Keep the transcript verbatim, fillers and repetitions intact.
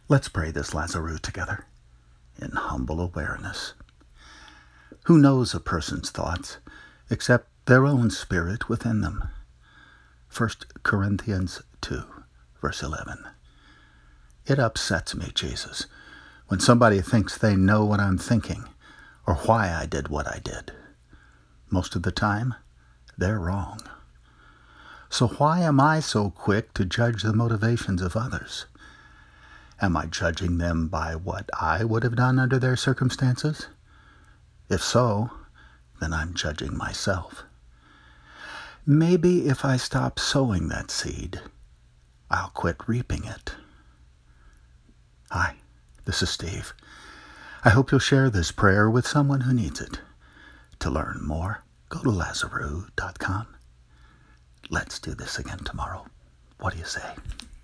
Let's pray this Lazarus together in humble awareness. Who knows a person's thoughts except their own spirit within them? First Corinthians two, verse eleven. It upsets me, Jesus, when somebody thinks they know what I'm thinking or why I did what I did. Most of the time, they're wrong. So why am I so quick to judge the motivations of others? Am I judging them by what I would have done under their circumstances? If so, then I'm judging myself. Maybe if I stop sowing that seed, I'll quit reaping it. Hi, this is Steve. I hope you'll share this prayer with someone who needs it. To learn more, go to Lazarus dot com. Let's do this again tomorrow. What do you say?